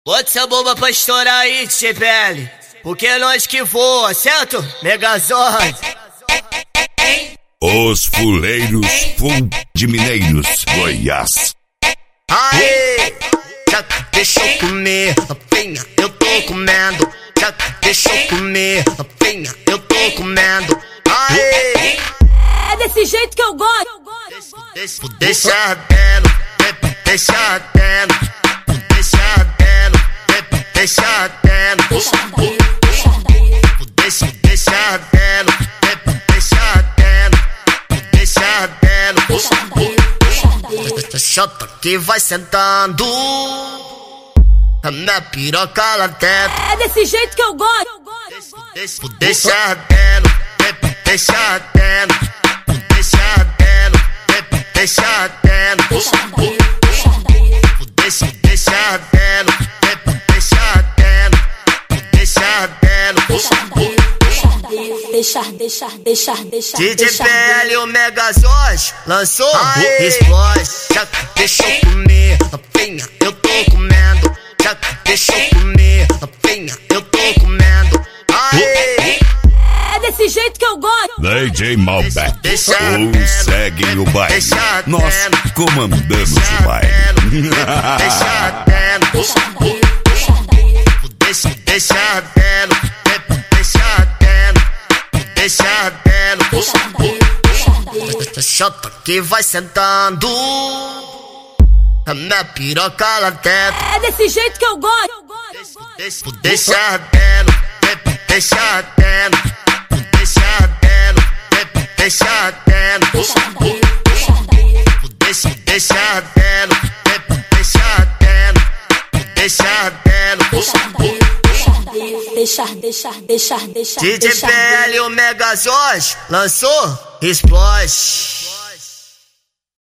Bota essa bomba pra estourar aí, TPL, porque é nós que voa, certo? Megazord. Os fuleiros full de Mineiros, Goiás. Aê, já deixa eu comer, penha, eu tô comendo. Já deixa eu comer, penha, eu tô comendo. Aê, é desse jeito que eu gosto. Deixa ardendo, deixa ardendo, deixa ardendo, deixa ardendo, deixa ardendo, deixa ardendo, deixa ardendo. Chota que vai sentando, a minha piroca lá dentro. É desse jeito que eu gosto. Deixa ardendo, deixa ardendo, deixa ardendo, deixa ardendo, deixa ardendo, deixa ardendo, deixa. TPL, o Megazord lançou explode. Já deixa eu comer, penha, eu tô comendo. Já deixa eu comer, penha, eu tô comendo. Aê, é desse jeito que eu gosto. DJ Malbec, ou segue o baile. Nós comandamos o baile. Deixa ardendo, deixa ardendo, deixa ardendo, deixa ardendo. Chota que vai sentando, a minha piroca lá dentro. É desse jeito que eu gosto. Deixa ardendo, deixa ardendo, deixa ardendo, deixa ardendo, deixa ardendo, deixa ardendo, deixa ardendo. Deixa. TPL, o Megazord lançou explode.